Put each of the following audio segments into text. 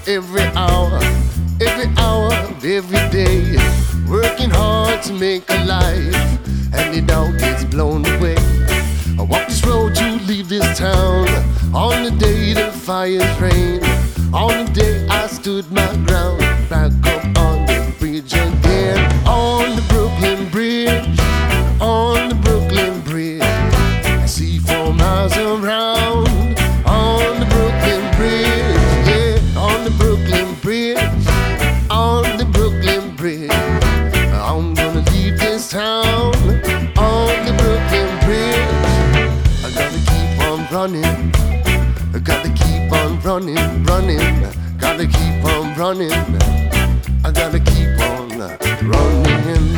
every hour of every day, working hard to make a life, and it all gets blown away. I walk this road to leave this town on the day the fires rain, on the day I stood my ground, back up on the bridge again, on the Brooklyn Bridge, on the Brooklyn Bridge. I see 4 miles around on the Brooklyn Bridge, yeah, on the Brooklyn Bridge, on the Brooklyn Bridge. I'm gonna leave this town on the Brooklyn Bridge. I gotta keep on running, I gotta keep on running, gotta keep on running, I gotta keep on running.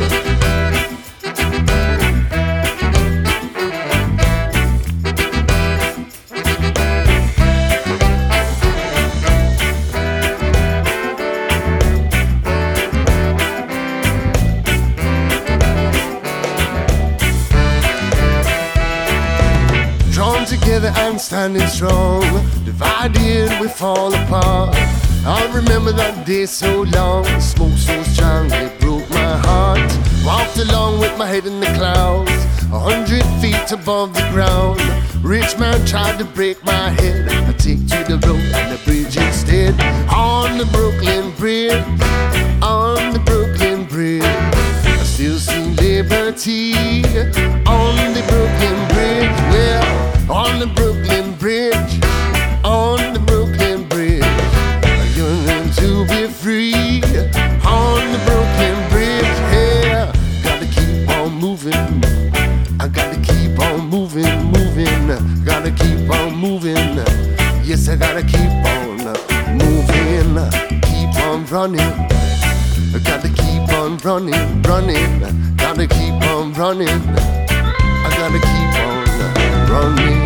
Together and standing strong, divided we fall apart. I remember that day so long, smoke so strong it broke my heart. Walked along with my head in the clouds, 100 feet above the ground. Rich man tried to break my head, I take to the road and the bridge instead. On the Brooklyn Bridge, on the Brooklyn Bridge, I still see liberty. On the Brooklyn Bridge, well, on the Brooklyn Bridge, on the Brooklyn Bridge, I'm yearning to be free. On the Brooklyn Bridge, yeah, gotta keep on moving, I gotta keep on moving, gotta keep on moving. Yes, I gotta keep on moving, keep on running, I gotta keep on running, gotta keep on running, I gotta keep on running.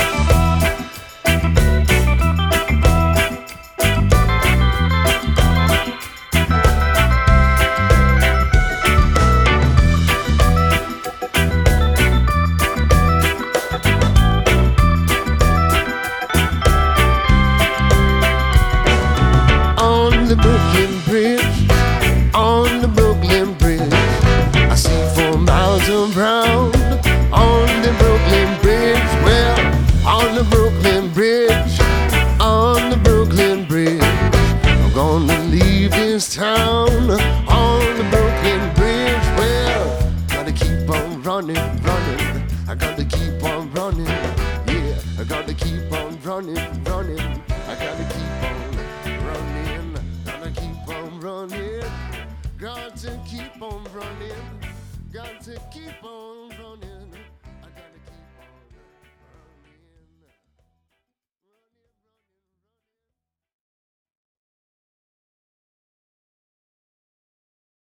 On the Brooklyn Bridge, on the Brooklyn Bridge, I see 4 miles around. On the Brooklyn Bridge, well, on the Brooklyn Bridge, on the Brooklyn Bridge, I'm gonna leave this town. On the Brooklyn Bridge, well, gotta keep on running, I gotta keep on running, yeah, I gotta keep on running, I gotta keep on running, gotta keep on running, got to keep on running, got to keep on